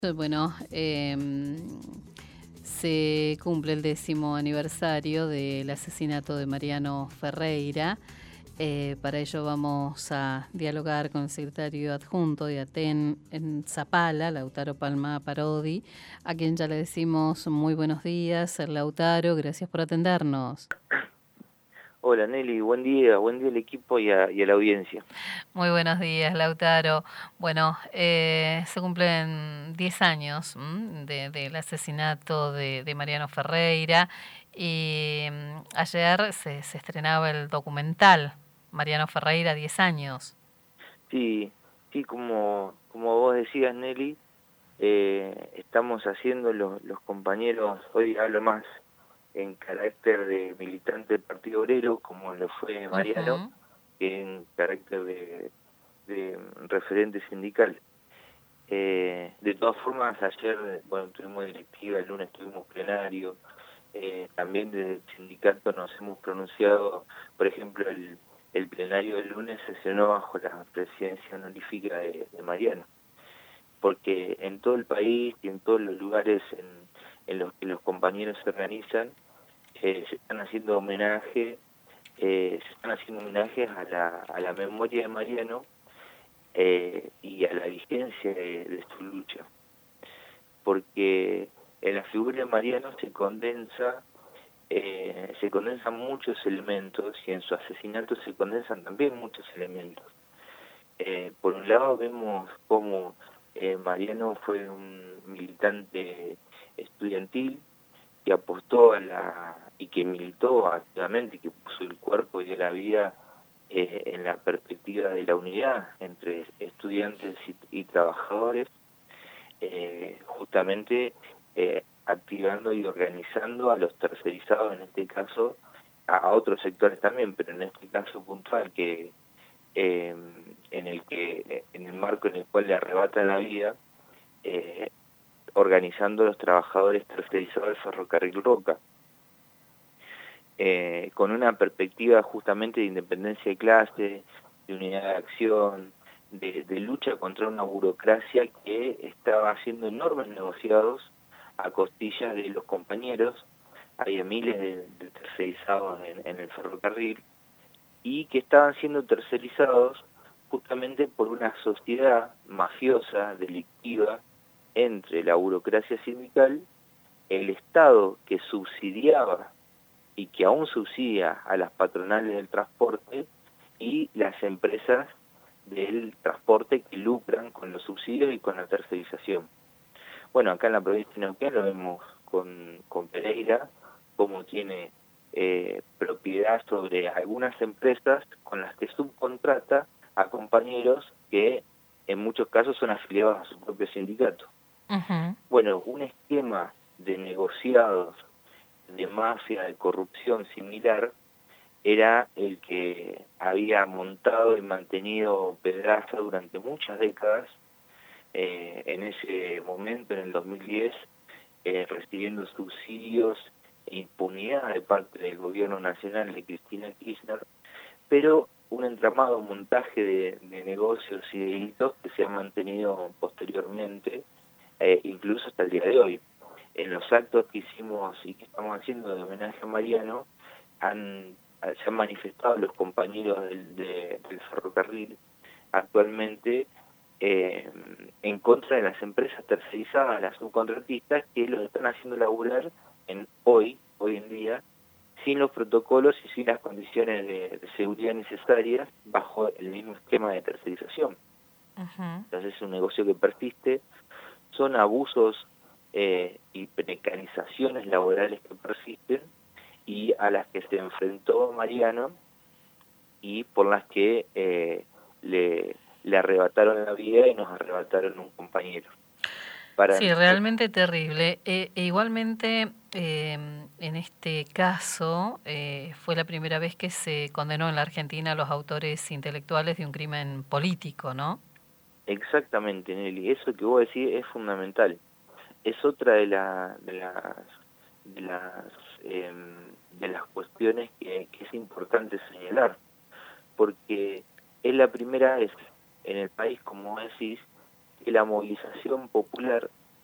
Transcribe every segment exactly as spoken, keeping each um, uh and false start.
Bueno, eh, se cumple el décimo aniversario del asesinato de Mariano Ferreira. Eh, para ello vamos a dialogar con el secretario adjunto de Aten en Zapala, Lautaro Palma Parodi, a quien ya le decimos muy buenos días. Lautaro, gracias por atendernos. Hola Nelly, buen día, buen día al equipo y a, y a la audiencia. Muy buenos días, Lautaro. Bueno, eh, se cumplen diez años ¿m? de, del asesinato de, de Mariano Ferreira y mm, ayer se, se estrenaba el documental Mariano Ferreira, diez años. Sí, sí, como, como vos decías Nelly, eh, estamos haciendo los, los compañeros, hoy hablo más en carácter de militante del Partido Obrero, como lo fue Mariano, Uh-huh. que en carácter de, de referente sindical. Eh, de todas formas, ayer, bueno, tuvimos directiva, el lunes tuvimos plenario, eh, también desde el sindicato nos hemos pronunciado, por ejemplo, el, el plenario del lunes sesionó bajo la presidencia honorífica de, de Mariano, porque en todo el país y en todos los lugares en, en los que los compañeros se organizan, eh, se están haciendo homenaje, eh, se están haciendo homenajes a la, a la memoria de Mariano, eh, y a la vigencia de, de su lucha, porque en la figura de Mariano se condensa eh, se condensan muchos elementos y en su asesinato se condensan también muchos elementos. Eh, por un lado vemos cómo eh, Mariano fue un militante estudiantil que apostó a la y que militó activamente, que puso el cuerpo y la vida eh, en la perspectiva de la unidad entre estudiantes y, y trabajadores, eh, justamente eh, activando y organizando a los tercerizados, en este caso, a, a otros sectores también, pero en este caso puntual, que eh, en el que en el marco en el cual le arrebatan la vida, eh, organizando a los trabajadores tercerizados del ferrocarril Roca, eh, con una perspectiva justamente de independencia de clase, de unidad de acción, de, de lucha contra una burocracia que estaba haciendo enormes negociados a costillas de los compañeros. Había miles de, de tercerizados en, en el ferrocarril y que estaban siendo tercerizados justamente por una sociedad mafiosa, delictiva, entre la burocracia sindical, el Estado que subsidiaba y que aún subsidia a las patronales del transporte y las empresas del transporte que lucran con los subsidios y con la tercerización. Bueno, acá en la provincia de Neuquén lo vemos con, con Pereira, como tiene eh, propiedad sobre algunas empresas con las que subcontrata a compañeros que en muchos casos son afiliados a su propio sindicato. Uh-huh. Bueno, un esquema de negociados, de mafia, de corrupción similar, era el que había montado y mantenido Pedraza durante muchas décadas, eh, en ese momento, en el dos mil diez, eh, recibiendo subsidios e impunidad de parte del gobierno nacional de Cristina Kirchner, pero un entramado, un montaje de, de negocios y delitos que se han mantenido posteriormente, eh, incluso hasta el día de hoy. En los actos que hicimos y que estamos haciendo de homenaje a Mariano, han, se han manifestado los compañeros del, de, del ferrocarril actualmente eh, en contra de las empresas tercerizadas, las subcontratistas, que los están haciendo laburar en hoy, hoy en día, sin los protocolos y sin las condiciones de, de seguridad necesarias bajo el mismo esquema de tercerización. Uh-huh. Entonces es un negocio que persiste, son abusos eh, y precarizaciones laborales que persisten y a las que se enfrentó Mariano y por las que eh, le, le arrebataron la vida y nos arrebataron un compañero. Para Sí, nosotros, realmente terrible. E, e igualmente, eh, en este caso, eh, fue la primera vez que se condenó en la Argentina a los autores intelectuales de un crimen político, ¿no? exactamente, Nelly, eso que vos decís es fundamental. Es otra de, la, de las de las eh, de las cuestiones que, que es importante señalar, porque es la primera vez en el país, como decís, que la movilización popular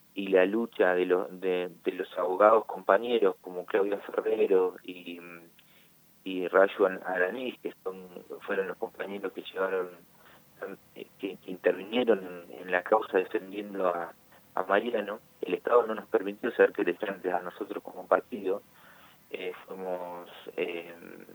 y la lucha de los, de, de los abogados compañeros como Claudia Ferrero y, y Rayo Aranís, que son, fueron los compañeros que llevaron, que, que intervinieron en, en la causa defendiendo a, a Mariano, el Estado no nos permitió ser querellantes a nosotros como partido. Eh, fuimos, eh,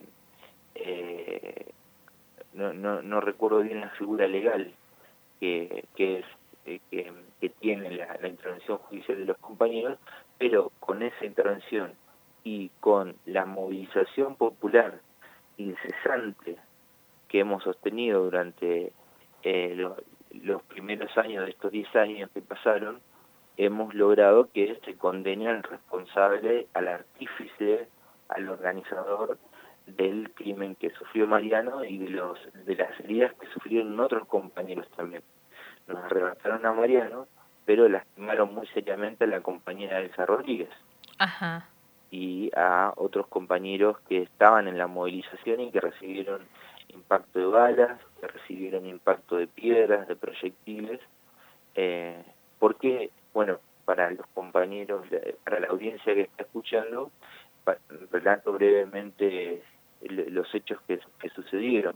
eh, no, no, no recuerdo bien la figura legal que, que es eh, que, que tiene la, la intervención judicial de los compañeros, pero con esa intervención y con la movilización popular incesante que hemos sostenido durante eh, lo, los primeros años de estos diez años que pasaron, hemos logrado que se condene al responsable, al artífice, al organizador del crimen que sufrió Mariano y de los de las heridas que sufrieron otros compañeros también. Nos arrebataron a Mariano, pero lastimaron muy seriamente a la compañera Elsa Rodríguez. Ajá. Y a otros compañeros que estaban en la movilización y que recibieron impacto de balas, que recibieron impacto de piedras, de proyectiles, eh, porque, bueno, para los compañeros, para la audiencia que está escuchando, relato brevemente los hechos que, que sucedieron.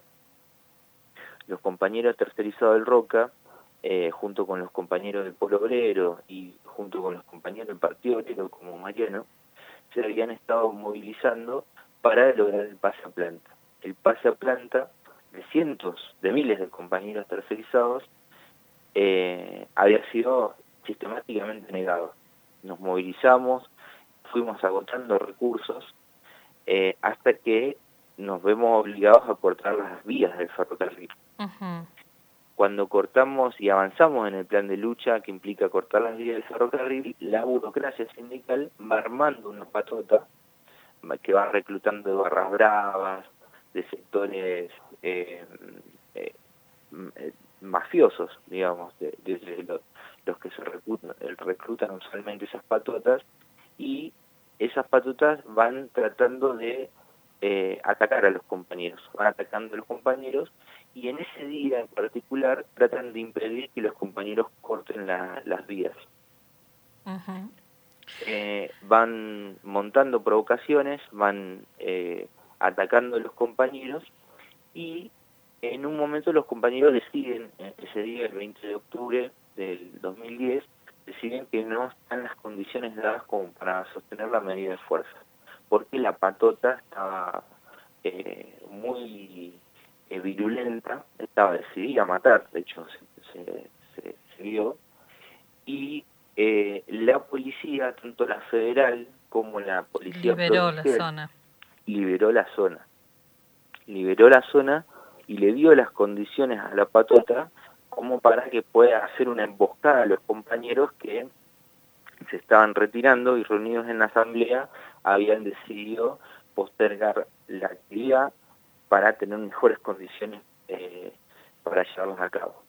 Los compañeros tercerizados del Roca, eh, junto con los compañeros del Polo Obrero y junto con los compañeros del Partido Obrero como Mariano, se habían estado movilizando para lograr el pase a planta. El pase a planta de cientos, de miles de compañeros tercerizados eh, había sido sistemáticamente negado. Nos movilizamos, fuimos agotando recursos eh, hasta que nos vemos obligados a cortar las vías del ferrocarril. Uh-huh. Cuando cortamos y avanzamos en el plan de lucha que implica cortar las vías del ferrocarril, la burocracia sindical va armando una patota que va reclutando de barras bravas, de sectores eh, eh, mafiosos, digamos, de, de, de los, los que se reclutan, reclutan usualmente esas patotas, y esas patotas van tratando de eh, atacar a los compañeros, van atacando a los compañeros, y en ese día en particular tratan de impedir que los compañeros corten la, las vías. Uh-huh. Eh, van montando provocaciones, van eh, atacando a los compañeros, y en un momento los compañeros deciden, ese día, el veinte de octubre del dos mil diez, deciden que no están las condiciones dadas como para sostener la medida de fuerza, porque la patota estaba eh, muy eh, virulenta, estaba decidida a matar, de hecho se, se, se, se vio, y eh, la policía, tanto la federal como la policía liberó provincial, la zona. liberó la zona, liberó la zona y le dio las condiciones a la patota como para que pueda hacer una emboscada a los compañeros que se estaban retirando y reunidos en la asamblea habían decidido postergar la actividad para tener mejores condiciones eh, para llevarlas a cabo.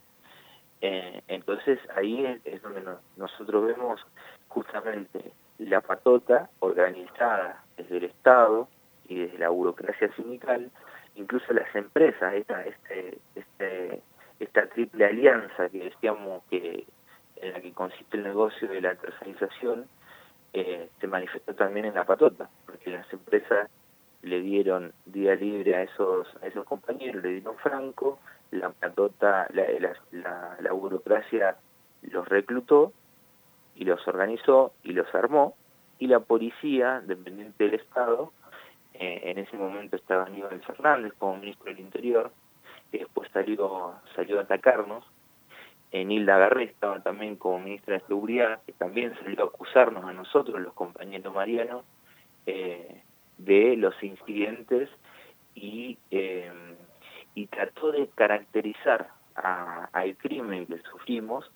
Eh, entonces ahí es, es donde no, nosotros vemos justamente la patota organizada desde el Estado y desde la burocracia sindical, incluso las empresas, esta, este, este, esta triple alianza que decíamos que en la que consiste el negocio de la tercerización, eh, se manifestó también en la patota, porque las empresas le dieron día libre a esos a esos compañeros, le dieron franco, la patota, la, la, la, la burocracia los reclutó y los organizó y los armó, y la policía, dependiente del Estado, eh, en ese momento estaba Aníbal Fernández como ministro del Interior, que después salió, salió a atacarnos. Nilda Garré estaba también como ministra de Seguridad, que también salió a acusarnos a nosotros, los compañeros marianos, eh, de los incidentes y, eh, y trató de caracterizar al crimen que sufrimos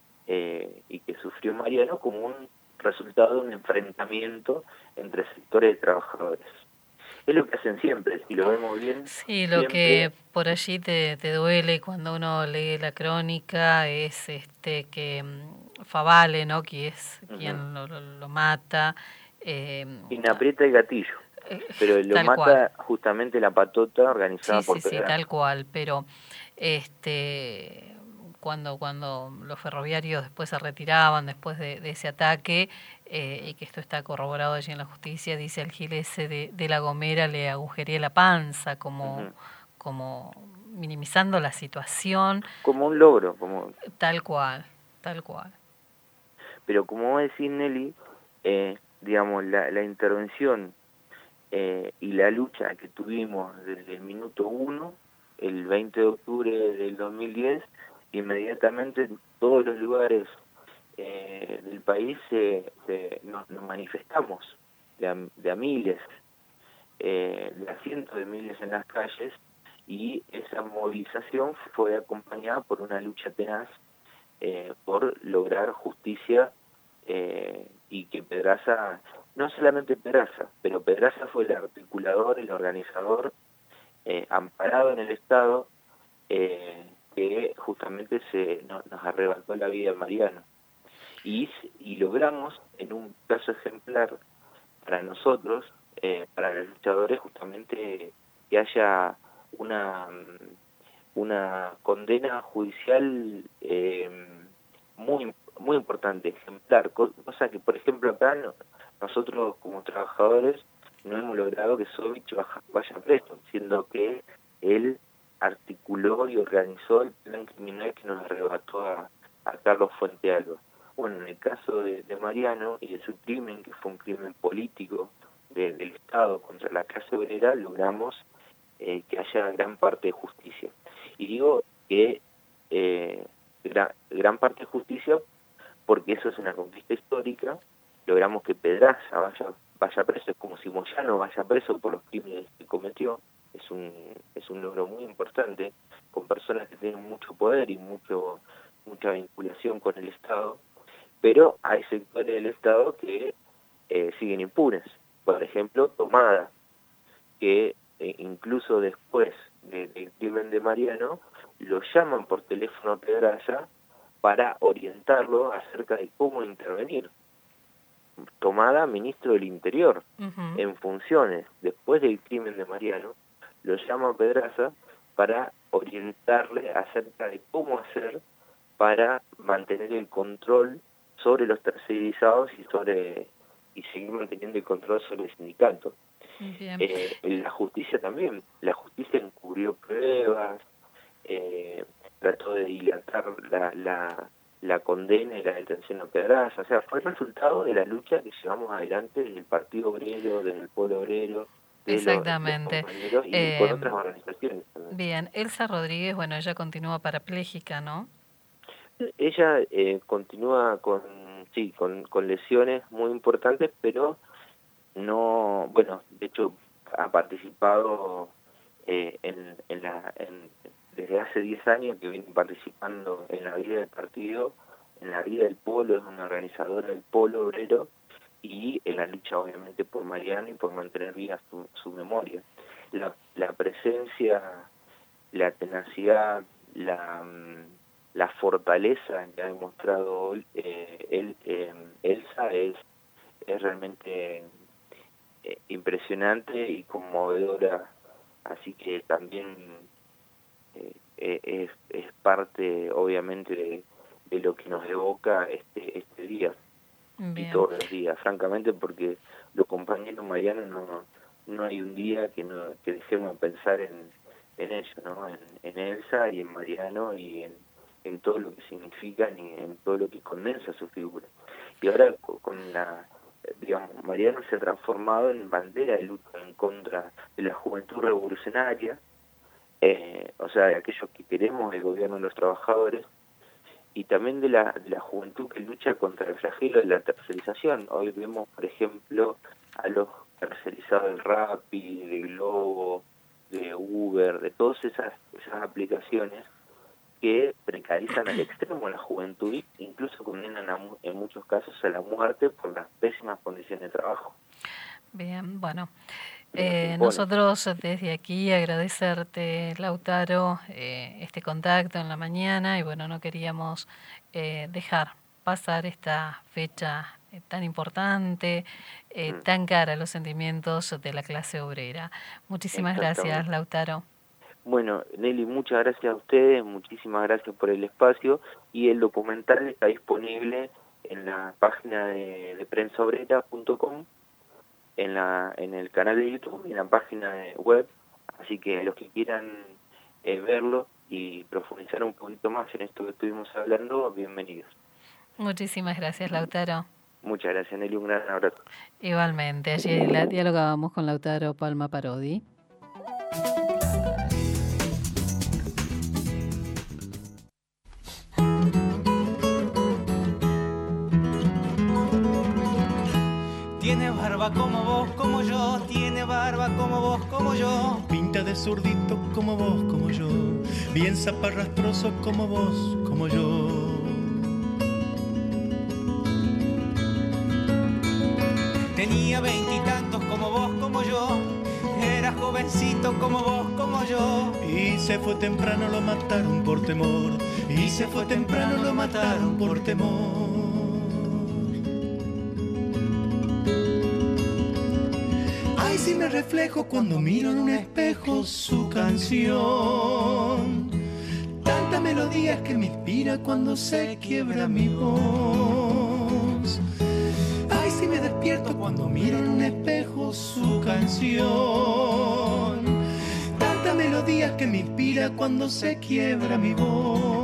eh, y que sufrió Mariano como un resultado de un enfrentamiento entre sectores de trabajadores. Es lo que hacen siempre, si lo vemos bien. Sí, lo siempre... que por allí te, te duele cuando uno lee la crónica es este que Favale, ¿no? Que es uh-huh. quien lo, lo, lo mata. Eh, quien aprieta el gatillo, pero lo tal mata cual. Justamente la patota organizada sí, por Sí, sí, Pedrano. tal cual, pero este cuando, cuando los ferroviarios después se retiraban después de, de ese ataque, eh, y que esto está corroborado allí en la justicia, dice el Gil ese de, de La Gomera le agujereé la panza, como, uh-huh. como minimizando la situación. Como un logro. como Tal cual, tal cual. Pero como va a decir Nelly, eh, digamos, la, la intervención eh, y la lucha que tuvimos desde el minuto uno, el veinte de octubre del dos mil diez, inmediatamente en todos los lugares eh, del país eh, eh, nos, nos manifestamos de a, de a miles, eh, de a cientos de miles en las calles, y esa movilización fue acompañada por una lucha tenaz eh, por lograr justicia eh, y que Pedraza, no solamente Pedraza, pero Pedraza fue el articulador, el organizador, eh, amparado en el Estado, eh, que justamente se no, nos arrebató la vida a Mariano. Y, y logramos, en un caso ejemplar para nosotros, eh, para los luchadores, justamente que haya una, una condena judicial eh, muy muy importante, ejemplar, cosa que, por ejemplo, acá no, nosotros como trabajadores no hemos logrado que Sovich vaya preso, siendo que él articuló y organizó el plan criminal que nos arrebató a, a Carlos Fuente Alba. Bueno, en el caso de, de Mariano y de su crimen, que fue un crimen político de, del Estado contra la clase obrera, logramos eh, que haya gran parte de justicia. Y digo que eh, gran, gran parte de justicia porque eso es una conquista histórica. Logramos que Pedraza vaya, vaya preso, es como si Moyano vaya preso por los crímenes que cometió. Es un es un logro muy importante, con personas que tienen mucho poder y mucho mucha vinculación con el Estado, pero hay sectores del Estado que eh, siguen impunes. Por ejemplo, Tomada, que eh, incluso después de, del crimen de Mariano, lo llaman por teléfono a Pedraza para orientarlo acerca de cómo intervenir. Tomada, ministro del Interior, uh-huh. en funciones, después del crimen de Mariano, lo llama a Pedraza para orientarle acerca de cómo hacer para mantener el control sobre los tercerizados y sobre y seguir manteniendo el control sobre el sindicato. Eh, la justicia también, la justicia encubrió pruebas, eh, trató de dilatar la, la, la condena y la detención a Pedraza. O sea, fue el resultado de la lucha que llevamos adelante desde el Partido Obrero, desde el Pueblo Obrero, de Exactamente. Los, los y eh, con otras organizaciones también. Bien, Elsa Rodríguez, bueno, ella continúa parapléjica, ¿no? Ella eh, continúa con, sí, con, con lesiones muy importantes, pero no, bueno, de hecho ha participado eh, en, en la... En, desde hace diez años que viene participando en la vida del partido, en la vida del Polo, es una organizadora del Polo Obrero, y en la lucha obviamente por Mariano y por mantener viva su, su memoria. La, la presencia, la tenacidad, la, la fortaleza que ha demostrado eh, él, eh, Elsa es, es realmente eh, impresionante y conmovedora, así que también Eh, es, es parte obviamente de, de lo que nos evoca este este día. Bien. Y todos los días, francamente, porque los compañeros Mariano no no hay un día que no que dejemos de pensar en, en ellos, ¿no? En, en Elsa y en Mariano y en, en todo lo que significan y en todo lo que condensa su figura. Y ahora con la digamos, Mariano se ha transformado en bandera de lucha en contra de la juventud revolucionaria, Eh, o sea, de aquellos que queremos el gobierno de los trabajadores, y también de la, de la juventud que lucha contra el flagelo de la tercerización. Hoy vemos, por ejemplo, a los tercerizados del Rappi, de Globo, de Uber, de todas esas, esas aplicaciones que precarizan al extremo a la juventud e incluso condenan a, en muchos casos a la muerte por las pésimas condiciones de trabajo. Bien, bueno. Eh, nosotros desde aquí agradecerte, Lautaro, eh, este contacto en la mañana, y bueno, no queríamos eh, dejar pasar esta fecha eh, tan importante, eh, tan cara a los sentimientos de la clase obrera. Muchísimas gracias, Lautaro. Bueno, Nelly, muchas gracias a ustedes, muchísimas gracias por el espacio, y el documental está disponible en la página de, de prensa obrera punto com, en la en el canal de YouTube y en la página de web, así que los que quieran eh, verlo y profundizar un poquito más en esto que estuvimos hablando, bienvenidos. Muchísimas gracias, Lautaro. Muchas gracias, Nelly, un gran abrazo. Igualmente, allí la, dialogábamos con Lautaro Palma Parodi. Tiene barba como vos, como yo, tiene barba como vos, como yo. Pinta de zurdito como vos, como yo, bien zaparrastroso como vos, como yo. Tenía veintitantos como vos, como yo, era jovencito como vos, como yo. Y se fue temprano, lo mataron por temor, y se fue temprano, lo mataron por temor. Ay, si me reflejo cuando miro en un espejo su canción. Tanta melodía que me inspira cuando se quiebra mi voz. Ay, si me despierto cuando miro en un espejo su canción. Tanta melodía que me inspira cuando se quiebra mi voz.